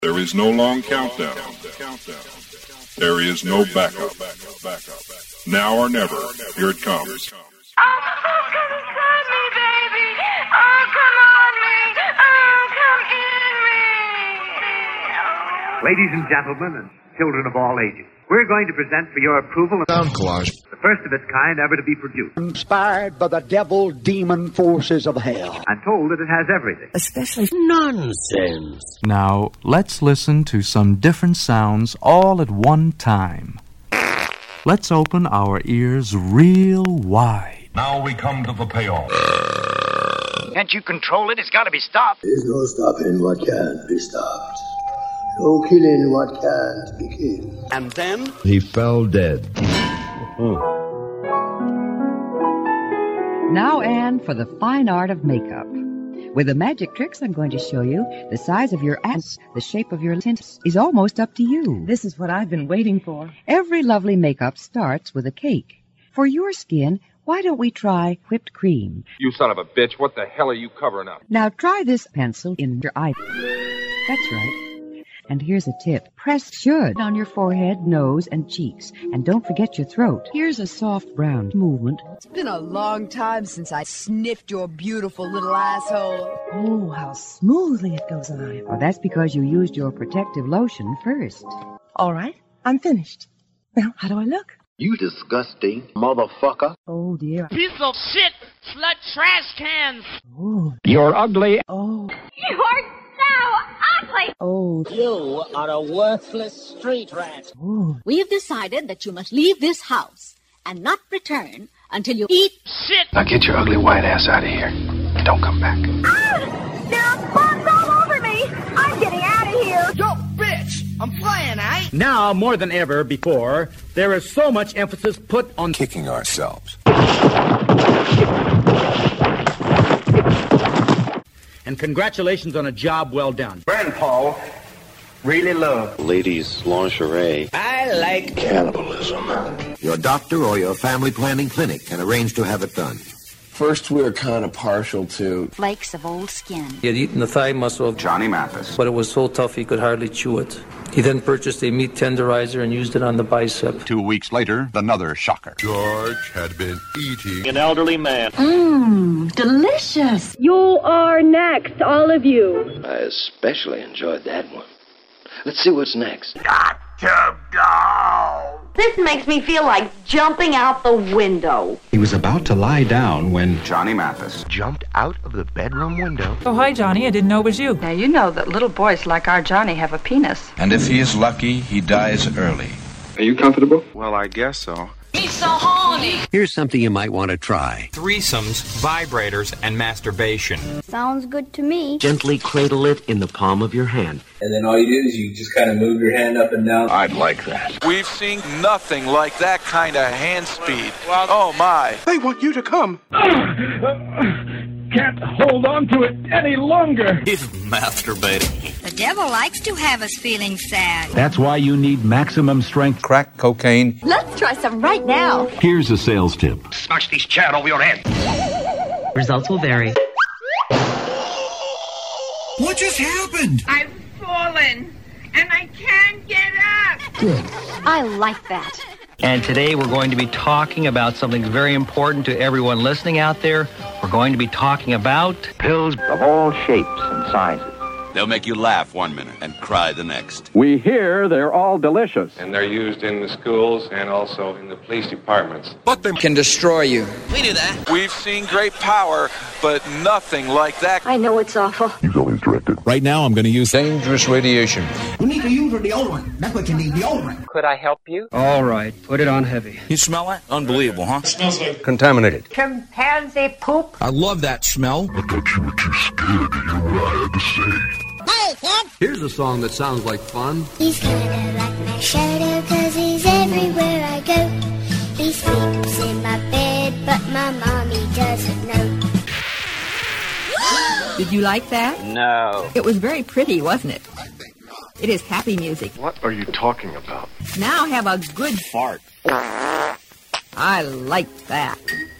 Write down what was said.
There is no long countdown. There is no backup. Now or never, here it comes. Oh, come inside me, baby. Oh, come on me. Oh, come in me. Ladies and gentlemen, and children of all ages, we're going to present for your approval Sound collage. the first of its kind ever to be produced. Inspired by the devil demon forces of hell. I'm told that it has everything. Especially nonsense. Now, let's listen to some different sounds all at one time. Let's open our ears real wide. Now we come to the payoff. Can't you control it? It's got to be stopped. There's no stopping what can't be stopped. No killing what can't be killed. And then He fell dead. Now, Anne, for the fine art of makeup. With the magic tricks I'm going to show you, the size of your ass, the shape of your tints is almost up to you. This is what I've been waiting for. Every lovely makeup starts with a cake. For your skin, why don't we try whipped cream? You son of a bitch, what the hell are you covering up? Now try this pencil in your eye. That's right. And here's a tip. Press should on your forehead, nose, and cheeks. And don't forget your throat. Here's a soft brown movement. It's been a long time since I sniffed your beautiful little asshole. Oh, how smoothly it goes on. Well, that's because you used your protective lotion first. All right, I'm finished. Now, how do I look? You disgusting motherfucker. Oh, dear. Piece of shit. Slut trash cans. Oh. You're ugly. Oh. You are so ugly. Oh. You are a worthless street rat. Oh. We have decided that you must leave this house and not return until you eat shit. Now get your ugly white ass out of here. And don't come back. There are bugs all over me. I'm getting out of here. Yo, bitch! I'm flying, eh? Now, more than ever before, there is so much emphasis put on Kicking ourselves. and congratulations on a job well done. Grandpa really love Ladies' lingerie. I like Cannibalism. Your doctor or your family planning clinic can arrange to have it done. First, we were kind of partial to flakes of old skin. He had eaten the thigh muscle of Johnny Mathis, but it was so tough he could hardly chew it. He then purchased a meat tenderizer and used it on the bicep. 2 weeks later, another shocker. George had been eating an elderly man. Delicious. You are next, all of you. I especially enjoyed that one. Let's see what's next. Got to go. This makes me feel like jumping out the window. He was about to lie down when Johnny Mathis jumped out of the bedroom window. Oh, hi, Johnny. I didn't know it was you. Now, you know that little boys like our Johnny have a penis. And if he is lucky, he dies early. Are you comfortable? Well, I guess so. He's so horny. Here's something you might want to try. Threesomes, vibrators, and masturbation. Sounds good to me. Gently cradle it in the palm of your hand. And then all you do is you just kind of move your hand up and down. I'd like that. We've seen nothing like that kind of hand speed. Oh my. They want you to come. Can't hold on to it any longer. He's masturbating. The devil likes to have us feeling sad. That's why you need maximum strength Crack cocaine. Let's try some right now. Here's a sales tip. Smash this chair over your head. Results will vary. What just happened? I've fallen, and I can't get up. Good. I like that. And today we're going to be talking about something very important to everyone listening out there. We're going to be talking about Pills of all shapes and sizes. They'll make you laugh 1 minute and cry the next. We hear they're all delicious. And they're used in the schools and also in the police departments. But they Can destroy you. We knew that. We've seen great power, but nothing like that. I know it's awful. He's always directed. Right now, I'm going to use dangerous radiation. You need to use the deodorant. That's what you need, deodorant. Could I help you? All right, put it on heavy. You smell that? Unbelievable, huh? Smells like Contaminated. Chimpanzee poop. I love that smell. I thought you were too scared to hear what I had to say. Hey, kid. Here's a song that sounds like fun. He's kinda like my shadow, 'cause he's everywhere I go. He sleeps in my bed, but my mommy doesn't know. Did you like that? No. It was very pretty, wasn't it? It is happy music. What are you talking about? Now have a good fart. I like that.